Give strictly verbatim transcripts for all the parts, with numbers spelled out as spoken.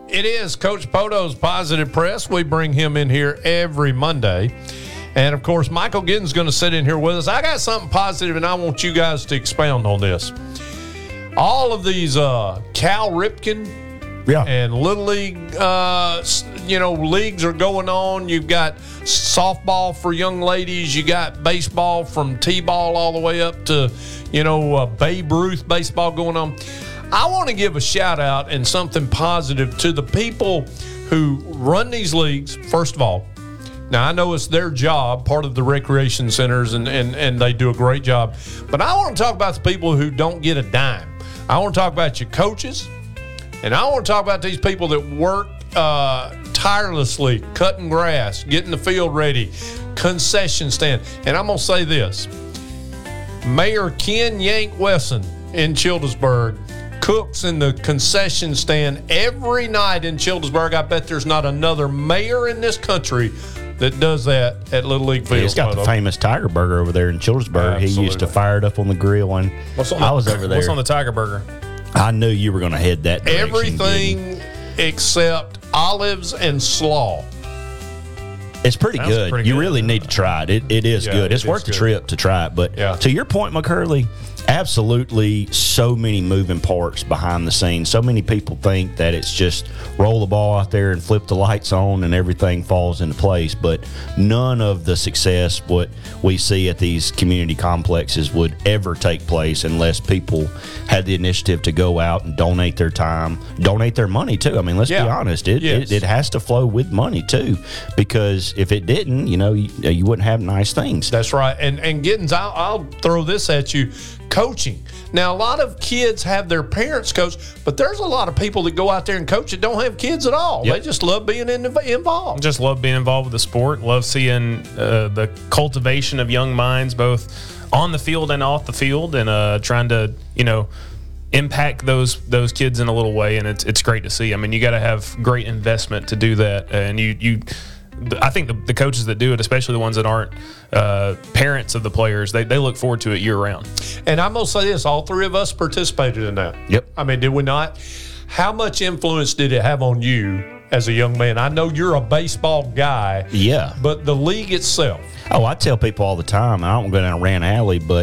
it is Coach Poto's Positive Press. We bring him in here every Monday. And, of course, Michael Giddens going to sit in here with us. I got something positive, and I want you guys to expound on this. All of these uh, Cal Ripken yeah. and Little League, uh, you know, leagues are going on. You've got softball for young ladies. You got baseball from T-ball all the way up to, you know, uh, Babe Ruth baseball going on. I want to give a shout-out and something positive to the people who run these leagues, first of all. Now, I know it's their job, part of the recreation centers, and, and, and they do a great job. But I want to talk about the people who don't get a dime. I want to talk about your coaches, and I want to talk about these people that work uh, tirelessly, cutting grass, getting the field ready, concession stand. And I'm going to say this. Mayor Ken Yank Wesson in Childersburg cooks in the concession stand every night in Childersburg. I bet there's not another mayor in this country that does that at Little League Field. He's got the famous Tiger Burger over there in Childersburg. Absolutely. He used to fire it up on the grill, and what's on I the, was over there. What's on the Tiger Burger? I knew you were going to head that direction. Everything except olives and slaw. It's pretty Sounds good. pretty you good. really need to try it. It, it is Yeah, good. it It's is worth the good. trip to try it. But Yeah. to your point, McCurley, absolutely so many moving parts behind the scenes. So many people think that it's just roll the ball out there and flip the lights on and everything falls into place. But none of the success what we see at these community complexes would ever take place unless people had the initiative to go out and donate their time, donate their money too. I mean, let's Yeah. be honest. It, Yes. it it has to flow with money too, because if it didn't, you know, you, you wouldn't have nice things. That's right. And and Giddens, I'll, I'll throw this at you. Coaching. Now, a lot of kids have their parents coach, but there's a lot of people that go out there and coach that don't have kids at all. Yep. They just love being in, involved. Just love being involved with the sport. Love seeing uh, the cultivation of young minds, both on the field and off the field, and uh, trying to, you know, impact those those kids in a little way. And it's it's great to see. I mean, you got to have great investment to do that, and you you. I think the, the coaches that do it, especially the ones that aren't uh, parents of the players, they, they look forward to it year round. And I'm going to say this, all three of us participated in that. Yep. I mean, did we not? How much influence did it have on you as a young man? I know you're a baseball guy. Yeah. But the league itself. Oh, I tell people all the time, I don't go down a rant alley, but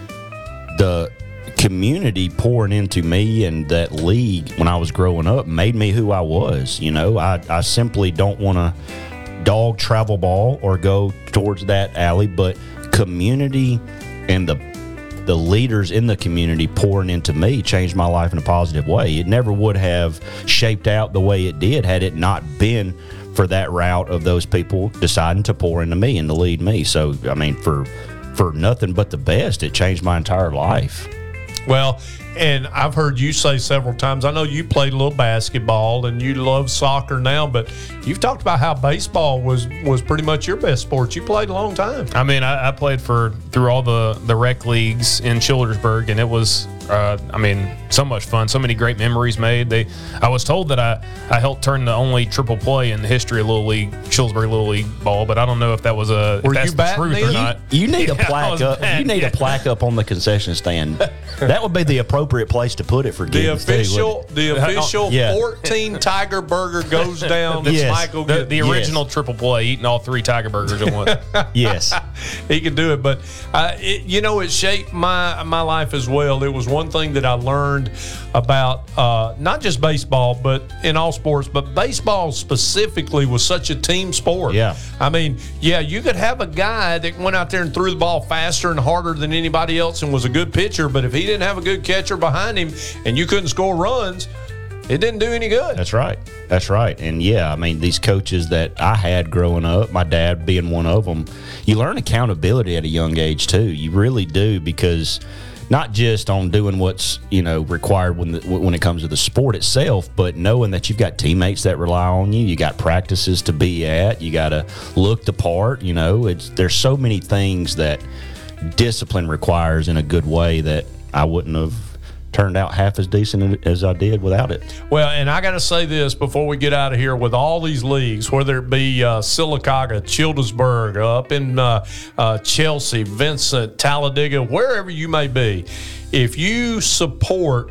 the community pouring into me and that league when I was growing up made me who I was. You know, I, I simply don't want to dog travel ball or go towards that alley, but community and the the leaders in the community pouring into me changed my life in a positive way. It never would have shaped out the way it did had it not been for that route of those people deciding to pour into me and to lead me. So, I mean, for for nothing but the best, it changed my entire life. Well, and I've heard you say several times, I know you played a little basketball and you love soccer now, but you've talked about how baseball was was pretty much your best sport. You played a long time. I mean, I, I played for through all the, the rec leagues in Childersburg, and it was, uh, I mean, so much fun. So many great memories made. They, I was told that I, I helped turn the only triple play in the history of Little League, Childersburg Little League ball, but I don't know if that was a Were if that's you the batting truth then? or not. You need a Yeah, I plaque was up. bad, You need yeah. a plaque up on the concession stand. That would be the appropriate place to put it for The Giddens, too, official, wouldn't the official Yeah. fourteen Tiger Burger goes down. Yes. Michael The, Giddens. the original triple play, eating all three Tiger burgers at once. it? Yes. He can do it, but uh, it, you know, it shaped my my life as well. It was one thing that I learned about uh, not just baseball, but in all sports, but baseball specifically was such a team sport. Yeah. I mean, yeah, you could have a guy that went out there and threw the ball faster and harder than anybody else and was a good pitcher, but if he didn't have a good catcher behind him and you couldn't score runs, it didn't do any good. That's right. That's right. And yeah, I mean, these coaches that I had growing up, my dad being one of them, you learn accountability at a young age too. You really do, because not just on doing what's, you know, required when the, when it comes to the sport itself, but knowing that you've got teammates that rely on you. You got practices to be at. You got to look the part. You know, it's there's so many things that discipline requires in a good way that I wouldn't have turned out half as decent as I did without it. Well, and I got to say this before we get out of here, with all these leagues, whether it be uh, Sylacauga, Childersburg, up in uh, uh, Chelsea, Vincent, Talladega, wherever you may be, if you support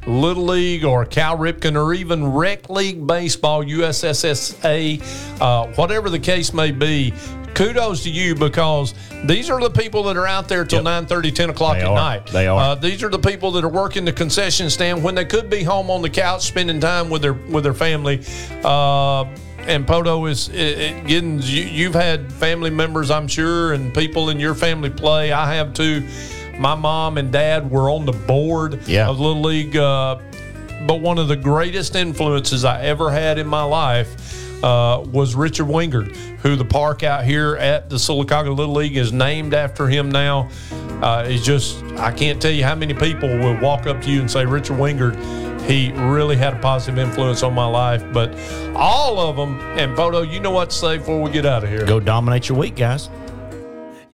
Little League or Cal Ripken or even Rec League Baseball, U S S S A, uh, whatever the case may be, kudos to you, because these are the people that are out there till Yep. nine thirty, ten o'clock They at are. night. They are. Uh, these are the people that are working the concession stand when they could be home on the couch spending time with their with their family. Uh, and Poto is it, it getting. You, you've had family members, I'm sure, and people in your family play. I have too. My mom and dad were on the board Yeah. of Little League. Uh, but one of the greatest influences I ever had in my life Uh, was Richard Wingard, who the park out here at the Sylacauga Little League is named after him now. Uh, it's just, I can't tell you how many people will walk up to you and say, Richard Wingard, he really had a positive influence on my life. But all of them, and Poto, you know what to say before we get out of here. Go dominate your week, guys.